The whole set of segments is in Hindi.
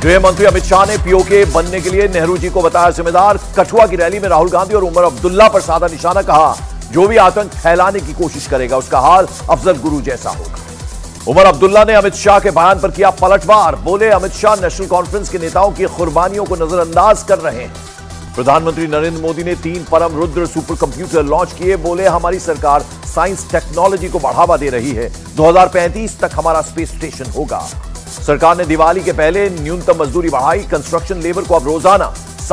गृह मंत्री अमित शाह ने पीओके बनने के लिए नेहरू जी को बताया जिम्मेदार। कठुआ की रैली में राहुल गांधी और उमर अब्दुल्ला पर साधा निशाना। कहा जो भी आतंक फैलाने की कोशिश करेगा उसका हाल अफजल गुरु जैसा होगा। उमर अब्दुल्ला ने अमित शाह के बयान पर किया पलटवार। बोले अमित शाह नेशनल कॉन्फ्रेंस के नेताओं की कुर्बानियों को नजरअंदाज कर रहे हैं। प्रधानमंत्री नरेंद्र मोदी ने 3 परम रुद्र सुपर कंप्यूटर लॉन्च किए। बोले हमारी सरकार साइंस टेक्नोलॉजी को बढ़ावा दे रही है। 2035 तक हमारा स्पेस स्टेशन होगा। सरकार ने दिवाली के पहले न्यूनतम मजदूरी बढ़ाई। कंस्ट्रक्शन लेबर को अब रोजाना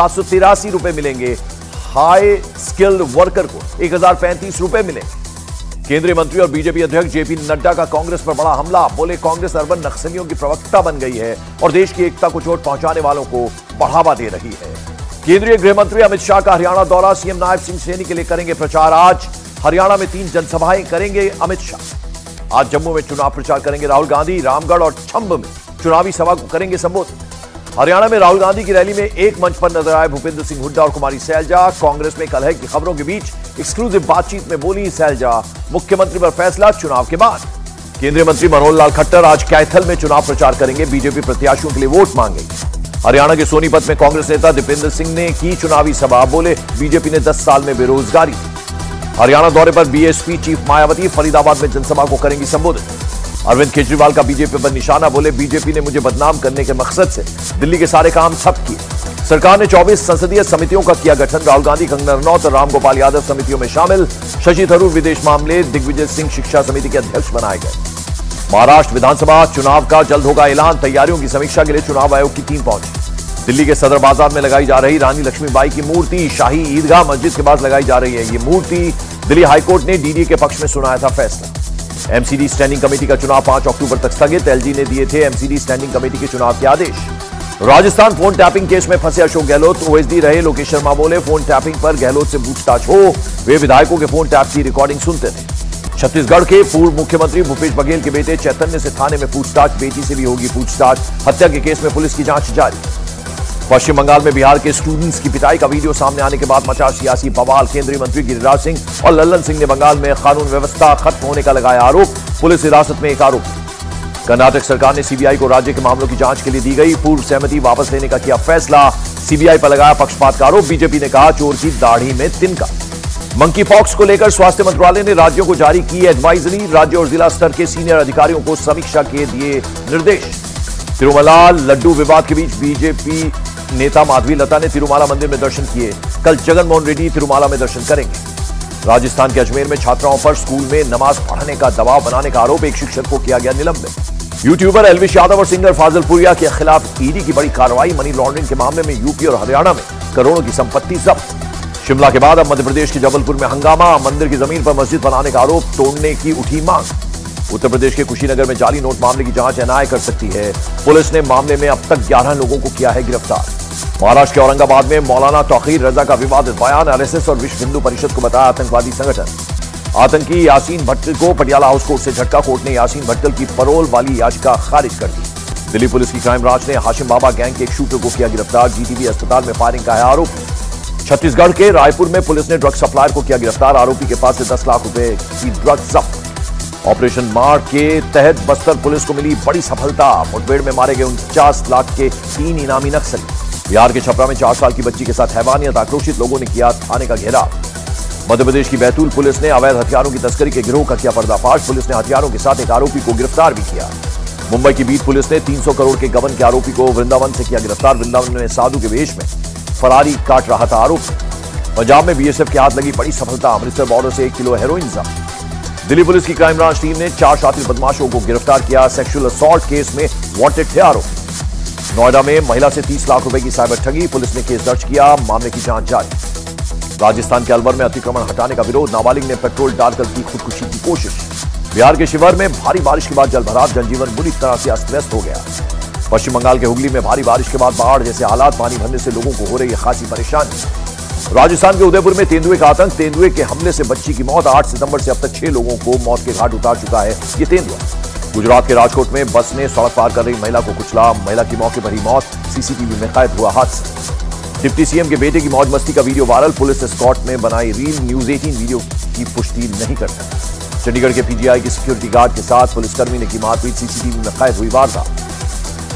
783 रुपए मिलेंगे। हाई स्किल्ड वर्कर को 1035 रुपए मिलेंगे। केंद्रीय मंत्री और बीजेपी अध्यक्ष जेपी नड्डा का कांग्रेस पर बड़ा हमला। बोले कांग्रेस अर्बन नक्सलियों की प्रवक्ता बन गई है और देश की एकता को चोट पहुंचाने वालों को बढ़ावा दे रही है। केंद्रीय गृह मंत्री अमित शाह का हरियाणा दौरा। सीएम नायब सिंह सैनी के लिए करेंगे प्रचार। आज हरियाणा में 3 जनसभाएं करेंगे अमित शाह। आज जम्मू में चुनाव प्रचार करेंगे राहुल गांधी। रामगढ़ और छंब में चुनावी सभा को करेंगे संबोधित। हरियाणा में राहुल गांधी की रैली में एक मंच पर नजर आए भूपेंद्र सिंह हुड्डा और कुमारी सैलजा। कांग्रेस में कलह की खबरों के बीच एक्सक्लूसिव बातचीत में बोली सैलजा, मुख्यमंत्री पर फैसला चुनाव के बाद। केंद्रीय मंत्री मनोहर लाल खट्टर आज कैथल में चुनाव प्रचार करेंगे। बीजेपी प्रत्याशियों के लिए वोट मांगेंगे। हरियाणा के सोनीपत में कांग्रेस नेता दीपेंद्र सिंह ने की चुनावी सभा। बोले बीजेपी ने 10 साल में बेरोजगारी। हरियाणा दौरे पर बीएसपी चीफ मायावती फरीदाबाद में जनसभा को करेंगी संबोधित। अरविंद केजरीवाल का बीजेपी पर निशाना। बोले बीजेपी ने मुझे बदनाम करने के मकसद से दिल्ली के सारे काम ठप किए। सरकार ने 24 संसदीय समितियों का किया गठन। राहुल गांधी, कंगना रनौत और रामगोपाल यादव समितियों में शामिल। शशि थरूर विदेश मामले, दिग्विजय सिंह शिक्षा समिति के अध्यक्ष बनाए गए। महाराष्ट्र विधानसभा चुनाव का जल्द होगा ऐलान। तैयारियों की समीक्षा के लिए चुनाव आयोग की टीम पहुंची। दिल्ली के सदर बाजार में लगाई जा रही रानी लक्ष्मीबाई की मूर्ति शाही ईदगाह मस्जिद के पास लगाई जा रही है। ये मूर्ति दिल्ली हाईकोर्ट ने डीडी के पक्ष में सुनाया था फैसला। एमसीडी स्टैंडिंग कमेटी का चुनाव 5 अक्टूबर तक स्थगित। एलजी ने दिए थे एमसीडी स्टैंडिंग कमेटी के चुनाव के आदेश। राजस्थान फोन टैपिंग केस में फंसे अशोक गहलोत। ओएसडी रहे लोकेश शर्मा बोले फोन टैपिंग पर गहलोत से पूछताछ हो। वे विधायकों के फोन टैप की रिकॉर्डिंग सुनते थे। छत्तीसगढ़ के पूर्व मुख्यमंत्री भूपेश बघेल के बेटे चैतन्य से थाने में पूछताछ। बेटी से भी होगी पूछताछ। हत्या के केस में पुलिस की जांच जारी। पश्चिम बंगाल में बिहार के स्टूडेंट्स की पिटाई का वीडियो सामने आने के बाद मचा सियासी बवाल। केंद्रीय मंत्री गिरिराज सिंह और लल्लन सिंह ने बंगाल में कानून व्यवस्था खत्म होने का लगाया आरोप। पुलिस हिरासत में एक आरोपी। कर्नाटक सरकार ने सीबीआई को राज्य के मामलों की जांच के लिए दी गई पूर्व सहमति वापस लेने का किया फैसला। सीबीआई पर लगाया पक्षपात का आरोप। बीजेपी ने कहा चोर की दाढ़ी में तिनका। मंकी पॉक्स को लेकर स्वास्थ्य मंत्रालय ने राज्यों को जारी की एडवाइजरी। राज्य और जिला स्तर के सीनियर अधिकारियों को समीक्षा के दिए निर्देश। तिरुमला लड्डू विवाद के बीच बीजेपी नेता माधवी लता ने तिरुमाला मंदिर में दर्शन किए। कल जगनमोहन रेड्डी तिरुमाला में दर्शन करेंगे। राजस्थान के अजमेर में छात्राओं पर स्कूल में नमाज पढ़ने का दबाव बनाने का आरोप। एक शिक्षक को किया गया निलंबित। यूट्यूबर एल्विश यादव और सिंगर फाजिल पुरिया के खिलाफ ईडी की बड़ी कार्रवाई। मनी लॉन्ड्रिंग के मामले में यूपी और हरियाणा में करोड़ों की संपत्ति जब्त। शिमला के बाद अब मध्य प्रदेश के जबलपुर में हंगामा। मंदिर की जमीन पर मस्जिद बनाने का आरोप तोड़ने की उठी मांग। उत्तर प्रदेश के कुशीनगर में जाली नोट मामले की जांच एनआईए कर सकती है। पुलिस ने मामले में अब तक 11 लोगों को किया है गिरफ्तार। महाराष्ट्र के औरंगाबाद में मौलाना तौकीर रजा का विवादित बयान। आरएसएस और विश्व हिंदू परिषद को बताया आतंकवादी संगठन। आतंकी यासीन भट्टल को पटियाला हाउस कोर्ट से झटका। कोर्ट ने यासीन भट्टल की परोल वाली याचिका खारिज कर दी। दिल्ली पुलिस की क्राइम ब्रांच ने हाशिम बाबा गैंग के एक शूटर को किया गिरफ्तार। जीटीबी अस्पताल में फायरिंग का है आरोप। छत्तीसगढ़ के रायपुर में पुलिस ने ड्रग सप्लायर को किया गिरफ्तार। आरोपी के पास से 10 लाख रुपए की ड्रग जब्त। ऑपरेशन मार्क के तहत बस्तर पुलिस को मिली बड़ी सफलता। मुठभेड़ में मारे गए 49 लाख के 3 इनामी नक्सली। बिहार के छपरा में 4 साल की बच्ची के साथ हैवानियत। आक्रोशित लोगों ने किया थाने का घेराव। मध्य प्रदेश की बैतूल पुलिस ने अवैध हथियारों की तस्करी के गिरोह का किया पर्दाफाश। पुलिस ने हथियारों के साथ एक आरोपी को गिरफ्तार भी किया। मुंबई की बीट पुलिस ने 300 करोड़ के गबन के आरोपी को वृंदावन से किया गिरफ्तार। वृंदावन में साधु के वेश में फरारी काट रहा था आरोपी। पंजाब में बीएसएफ के हाथ लगी बड़ी सफलता। अमृतसर बॉर्डर से 1 किलो हेरोइन जब्त। दिल्ली पुलिस की क्राइम ब्रांच टीम ने 4 शातिर बदमाशों को गिरफ्तार किया। सेक्सुअल असॉल्ट केस में वांटेड थे आरोपी। नोएडा में महिला से 30 लाख रुपए की साइबर ठगी। पुलिस ने केस दर्ज किया। मामले की जांच जारी। राजस्थान के अलवर में अतिक्रमण हटाने का विरोध। नाबालिग ने पेट्रोल डालकर की खुदकुशी की कोशिश। बिहार के शिवहर में भारी बारिश के बाद जलभराव। जनजीवन बुरी तरह से अस्त व्यस्त हो गया। पश्चिम बंगाल के हुगली में भारी बारिश के बाद बाढ़ जैसे हालात। पानी भरने से लोगों को हो रही है खासी परेशानी। राजस्थान के उदयपुर में तेंदुए का आतंक। तेंदुए के हमले से बच्ची की मौत। 8 सितंबर से अब तक 6 लोगों को मौत के घाट उतार चुका है ये तेंदुआ। गुजरात के राजकोट में बस ने सड़क पार कर रही महिला को कुचला। महिला की मौके पर ही मौत। सीसीटीवी में कैद हुआ हादसा। डिप्टी सीएम के बेटे की मौज मस्ती का वीडियो वायरल। पुलिस एस्कॉर्ट में बनाई रील। न्यूज 18 वीडियो की पुष्टि नहीं करता। चंडीगढ़ के पीजीआई के सिक्योरिटी गार्ड के साथ पुलिसकर्मी ने की मारपीट। सीसीटीवी में कैद हुई वारदात।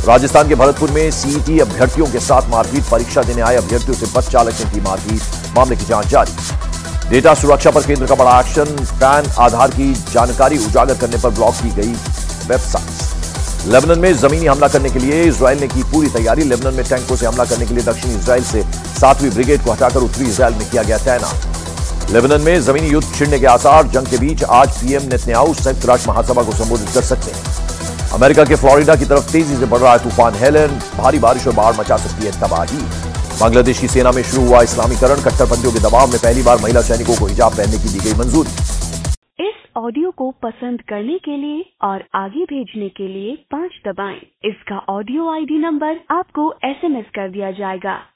राजस्थान के भरतपुर में सीईटी अभ्यर्थियों के साथ मारपीट, परीक्षा देने आए अभ्यर्थियों से बस चालक ने की मारपीट, मामले की जांच जारी। डेटा सुरक्षा पर केंद्र का बड़ा एक्शन, पैन आधार की जानकारी उजागर करने पर ब्लॉक की गई वेबसाइट। लेबनान में जमीनी हमला करने के लिए इजरायल ने की पूरी तैयारी। लेबनान में टैंकों से हमला करने के लिए दक्षिणी इजरायल से 7वीं ब्रिगेड को हटाकर उत्तरी इजरायल में किया गया तैनात। लेबनान में जमीनी युद्ध छिड़ने के आसार, जंग के बीच आज पीएम नेतन्याहू संयुक्त राष्ट्र महासभा को संबोधित कर सकते हैं। अमेरिका के फ्लोरिडा की तरफ तेजी से बढ़ रहा है तूफान हेलन, भारी बारिश और बाढ़ मचा सकती है तबाही। बांग्लादेश की सेना में शुरू हुआ इस्लामीकरण, कट्टरपंथियों के दबाव में पहली बार महिला सैनिकों को हिजाब पहनने की दी गई मंजूरी। इस ऑडियो को पसंद करने के लिए और आगे भेजने के लिए 5 दबाएं। इसका ऑडियो आईडी नंबर आपको SMS कर दिया जाएगा।